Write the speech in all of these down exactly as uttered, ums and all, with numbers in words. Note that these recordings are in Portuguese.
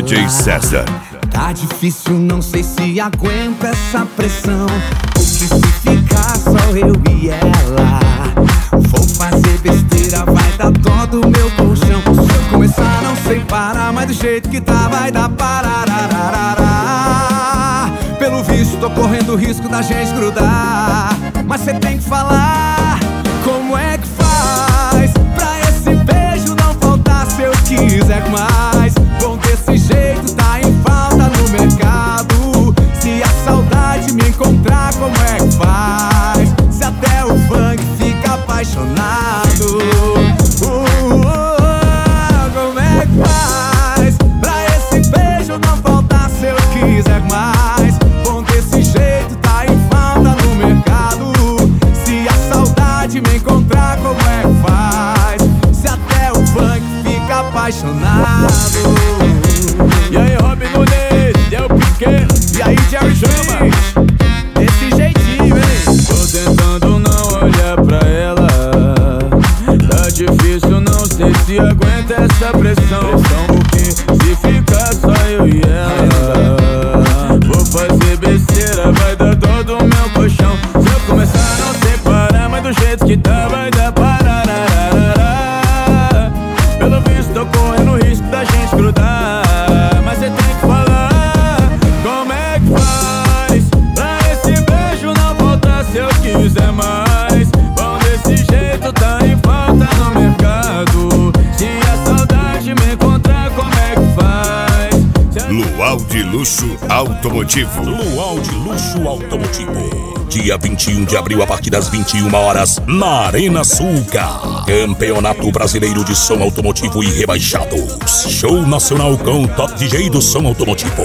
J César. Tá difícil, não sei se aguenta essa pressão. O que se ficar só eu e ela? Vou fazer besteira, vai dar dó do meu colchão. Se eu começar não sei parar, mas do jeito que tá vai dar pararararará. Pelo visto tô correndo o risco da gente grudar, mas cê tem que falar como é que faz pra esse beijo não faltar. Se eu quiser mais, bom, desse jeito tá em falta no mercado. Se a saudade me encontrar, como é que faz? Se até o funk fica apaixonado, uh, uh, uh, como é que faz pra esse beijo não faltar? Se eu quiser mais, bom, desse jeito tá em falta no mercado. Se a saudade me encontrar, como é que faz? Se até o funk fica apaixonado. E aí, Robin Nunes, Del Piquet, E aí, Jerry Chama, desse jeitinho, hein? tô tentando não olhar pra ela. Tá difícil, não sei se aguenta essa pressão. Porque se ficar só eu e ela, vou fazer besteira, vai dar dó do meu colchão. Se eu começar não sei parar, mas do jeito que tá vai dar pararararará. Pelo visto tô correndo o risco da gente grudar, mas cê tem que falar como é que faz pra esse beijo não voltar. Se eu quiser mais, bom, desse jeito tá em falta no mercado. Se a saudade me encontrar, como é que faz? Se a... Luau de Luxo Automotivo. Luau de Luxo Automotivo. Dia vinte e um de abril, a partir das vinte e uma horas, na Arena Sulca. Campeonato Brasileiro de Som Automotivo e Rebaixados. Show nacional com Top D J do Som Automotivo.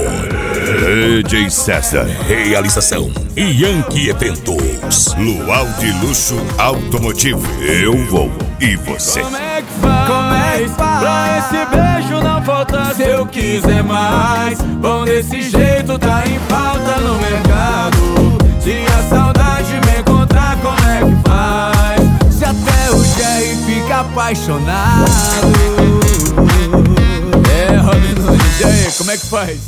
J César. Realização Yankee Eventos. Luau de Luxo Automotivo. Eu vou e você. Como é que faz? Como é que faz? Pra esse beijo não faltar. Se eu quiser mais, bom, desse jeito tá em falta no mercado. Se a saudade me encontrar, como é que faz? Se até o Jerry fica apaixonado. É, Robin Nunes, e aí, como é que faz?